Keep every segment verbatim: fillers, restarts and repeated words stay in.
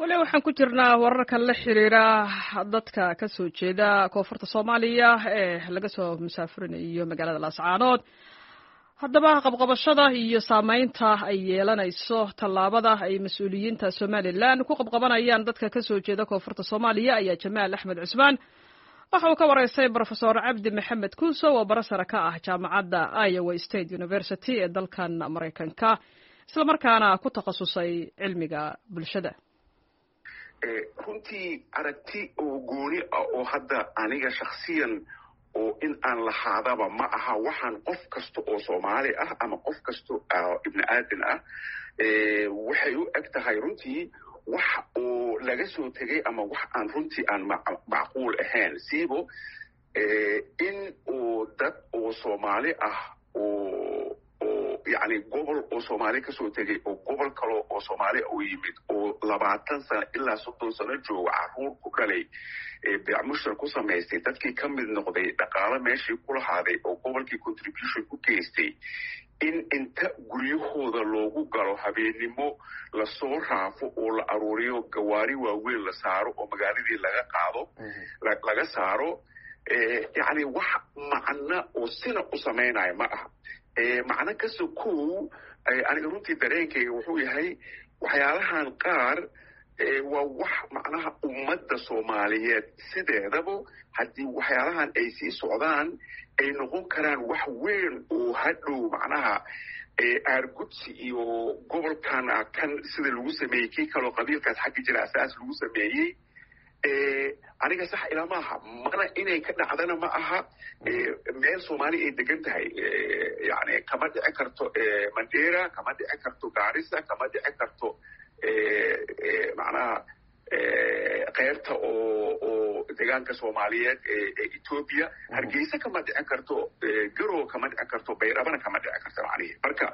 wali waxaan ku jirnaa wararka la xiriira dadka ka soo jeeda koonfurta Soomaaliya ee laga soo musaafirinayo magaalada Laascaanood. haddaba qabqabashada iyo saameynta ay yeelanayso tallaabada ay mas'uuliyiinta Somaliland ku qabqabanayaan dadka ka soo jeeda koonfurta Soomaaliya ayaa Jamaal Axmed Cusmaan waxa uu ka wareysay Professor Cabdi Maxamed Kuuso oo barasara ka ah jaamacadda Iowa State University ee dalkan Mareykanka isla markaana ku takhasusay cilmiga bulshada. runtii aragti oo gooni ah oo hadda aniga shakhsiyan oo in aan lahaadaba ma aha waxaan qof kasta oo Soomaali ah ama qof kasta oo ibn aadan ah ee waxay u eg tahay runtii wax oo laga soo tagay ama wax aan runtii aan macquul ahayn siibo ee in uu dad oo Soomaali ah oo يعني قبل أو سومالي كسو تجي أو قبل كلو أو سومالي أو يمد أو لبعتن سنة إلا ستون سنة جو عرور كلي بعمشتر كوسا ماستي تذكي كم من نقطة دقالة ماشي كل هذا أو قبل كي contribution كوكيستي إن أنت قريه هذا لوجو قالوا هبيني مو لصور رافو أو لأروريو جواري وويل لسارو أو مجاري دي لجا قاضو لجا سارو يعني وح معنا أو سنة أسمينا معها macna ka soo aniga runtii dareenkayga wuxuu yahay waxyaalahan qaar waa wax macnaha ummadda Soomaaliyeed sideedaba haddii waxyaalahan ay sii socdaan ay noqon karaan wax weyn oo hadhow macnaha aargudsi iyo gobolkan kan sida lagu sameeyey kii kaloo qabiilkaas xagga jira asaas lagu sameeyey aniga sax ila maaha mana inay ka dhacdana ma aha meel Soomaali ay degan tahay yani kama dhici karto Mandera kama dhici karto Garissa kama dhici karto macnaha qaybta oo oo deegaanka Soomaaliyeed ee Ethiopia Hargeysa kama dhici karto Garowe kama dhici karto Baydhabo kama dhici karto macnaheedu marka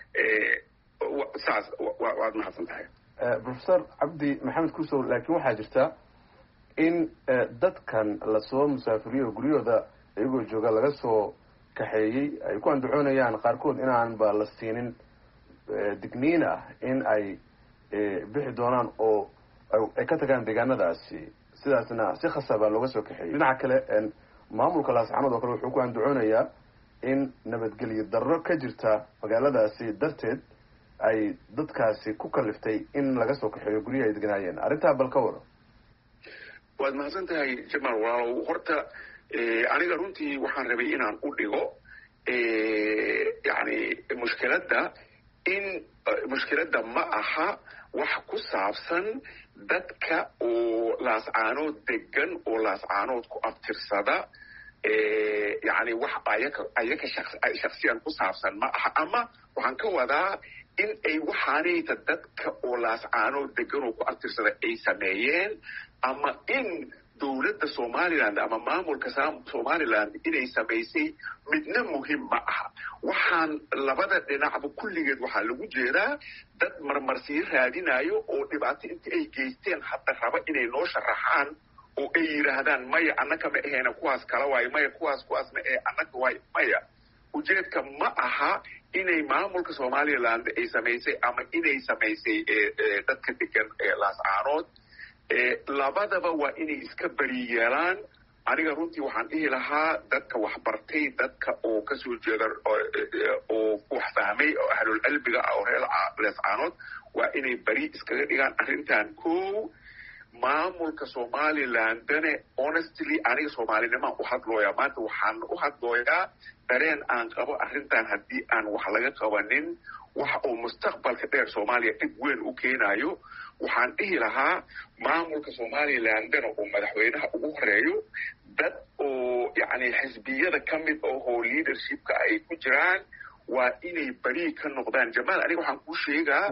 saas waad mahadsan tahay Professor Cabdi Maxamed Kuuso laakiin waxaa jirta in dadkan la soo musaafiriyo guryooda iyagoo jooga laga soo kaxeeyay ay ku andacoonayaan qaarkood inaan ba la siinin digniin ah in ay bixi doonaan oo ay ka tagaan deegaanadaasi sidaasna si khasab ah looga soo kaxeeyay dhinaca kale maamulka Laascaanood oo kale wuxuu ku andacoonayaa in nabadgelyo darro ka jirta magaaladaasi darteed ay dadkaasi ku kaliftay in laga soo kaxeeyo guryaha ay deganaayeen arrintaa bal ka waro waad mahadsan tahay Jamaal walaalow horta aniga runtii waxaan rabay inaan u dhigo yani mushkiladda in mushkiladda ma aha wax ku saabsan dadka oo Laascaanood degan oo Laascaanood ku aftirsada yani wax ayaka ayaka shakhsiyan ku saabsan ma aha ama waxaan ka wadaa in ay waxaanayta dadka oo Laascaanood degan oo ku aftirsada ay sameeyeen ama in dawladda Somaliland ama maamulka Somaliland inay sameysay midna muhiim ma aha waxaan labada dhinacba kulligeed waxaa lagu jeedaa dad marmarsiyo raadinayo oo dhibaato inta ay geysteen hadda raba inay noo sharaxaan oo ay yiraahdaan maya annaka ma aheena kuwaas kala waayo maya kuwaas kuwaas ma ee annaka waayo maya ujeedka ma aha inay maamulka Somaliland ay sameysay ama inay sameysay dadka degan ee Laascaanood labadaba waa inay iska bari yeelaan aniga runtii waxaan dhihi lahaa dadka waxbartay dadka oo ka soo jeeda oo wax fahmay oo ahlul qalbiga oo reer Laascaanood waa inay bari iskaga dhigaan arrintan koow maamulka Somaliland dane honestly aniga Soomaalinimo u hadlooyaa maanta waxaan u hadlooyaa dareen aan qabo arrintan haddii aan wax laga qabanin wax oo mustaqbalka dheer Soomaaliya dib weyn u keenayo waxaan dhihi lahaa maamulka Somaliland dana oo madaxweynaha ugu horeeyo dad oo yani xisbiyada ka mid oo leadershipka ay ku jiraan waa inay bari ka noqdaan Jamaal aniga waxaan ku sheegaa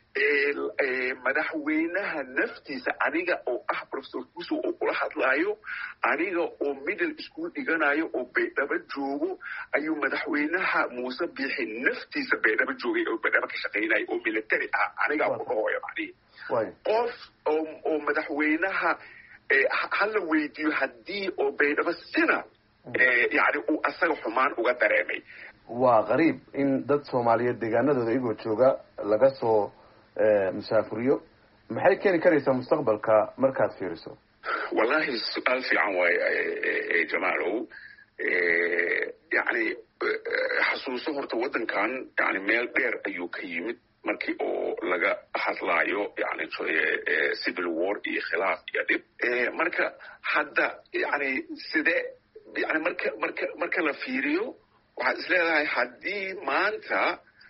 madaxweynaha naftiisa aniga oo ah Professor Kuuso oo kula hadlaayo aniga oo middle school dhiganayo oo Baydhabo joogo ayuu madaxweynaha Muuse Biixi naftiisa Baydhabo joogay oo Baydhabo ka shaqeynay oo military ah aniga ku dhahooyo macni qof oo madaxweynaha hala weydiyo haddii oo Baydhabo sina yani uu asaga xumaan uga dareemay waa qariib in dad Soomaaliyeed deegaanadooda iyagoo jooga laga soo musaafiriyo maxay keeni karaysaa mustaqbalka markaad fiiriso? wallahi su-aal fiican waaye jamaalow. yani xasuuso horta waddankan yani meel dheer ayuu ka yimid markii oo laga hadlaayo yani civil war iyo khilaaf iyo dhib. marka hadda yani sidee yani marka marka marka la fiiriyo waxaad isleedahay haddii maanta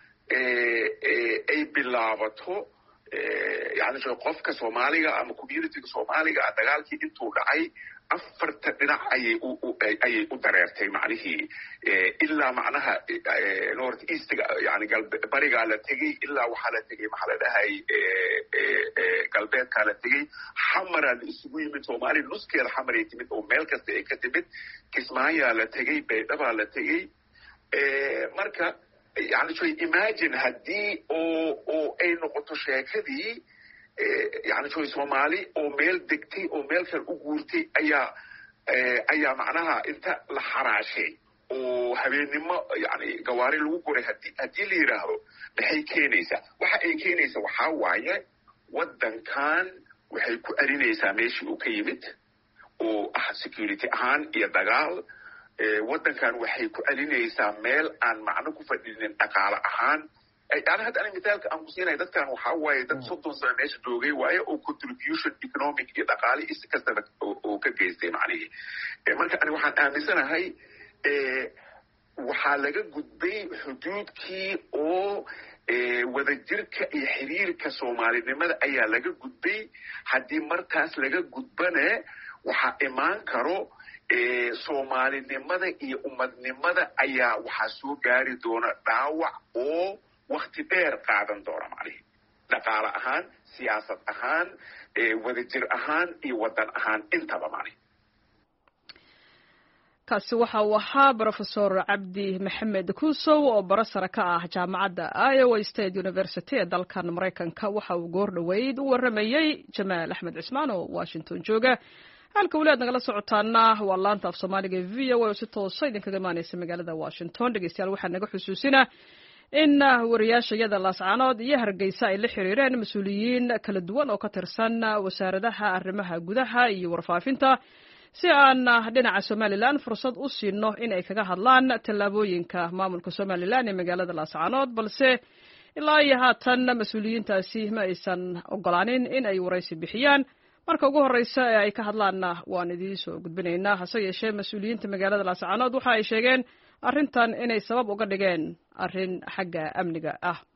ay bilaabato yani qofka soomaaliga ama communityga soomaaliga dagaalkii intuu dhacay afarta dhinac ayay ayay u dareertay macnihii ilaa macnaha north eastga yani barigaa la tegey ilaa waxaa la tegey maxaa la dhahay galbeedkaa la tegey. xamaraa la isugu yimid soomaaliya nuskeeda xamaray timid oo meel kasta ay ka timid. kismaayaa la tegey, baydhabaa la tegey. marka yani so imagine haddii oo oo ay noqoto sheekadii yani so soomaali oo meel degtay oo meel kale u guurtay ayaa ayaa macnaha inta la xaraashay oo habeennimo yani gawaari lagu guray hadii haddii la yidhaahdo maxay keenaysaa? waxa ay keenaysaa waxaa waaye waddankan waxay ku celinaysaa meeshii uu ka yimid oo ah security ahaan iyo dagaal. waddankan waxay ku celinaysaa meel aan macno ku fadhinin dhaqaale ahaan. yani hadda ani mithaalka aan ku siinaya dadkan waxaa waaye dad soddon sano meesha joogay waaye oo contribution economic iyo dhaqaale is kastaba oo ka geystay macnihii. marka ani waxaan aaminsanahay waxaa laga gudbay xuduudkii oo wadajirka iyo xiriirka soomaalinimada ayaa laga gudbay. haddii markaas laga gudbane waxaa imaan karo soomaalinimada iyo ummadnimada ayaa waxaa soo gaari doona dhaawac oo wakti dheer qaadan doona macnihi dhaqaale ahaan, siyaasad ahaan, wadajir ahaan iyo waddan ahaan intaba macnihi. kaasi waxa uu ahaa professor cabdi maxamed kuusow oo baro sare ka ah jaamacadda Iowa State University ee dalkan Mareykanka. waxa uu goor dhaweyd u waramayay Jamaal Axmed Cismaan oo Washington jooga. halka walaad nagala socotaana waa laanta af Soomaaliga V O A oo si toos ah idinkaga imaanaysa magaalada Washington. dhageystayaal waxaan naga xusuusinaa in wariyaashayada Laascaanood iyo Hargeysa ay la xiriireen mas'uuliyiin kala duwan oo ka tirsan wasaaradaha arrimaha gudaha iyo warfaafinta si aan dhinaca Somaliland fursad u siino in ay kaga hadlaan tallaabooyinka maamulka Somaliland ee magaalada Laascaanood, balse ilaa iyo haatan mas'uuliyiintaasi ma aysan ogolaanin in ay waraysi bixiyaan. marka ugu horeysa ee ay ka hadlaanna waan idiin soo gudbinaynaa. hase yeeshee mas'uuliyiinta magaalada Laascaanood waxa ay sheegeen arrintan inay sabab uga dhigeen arrin xagga amniga ah.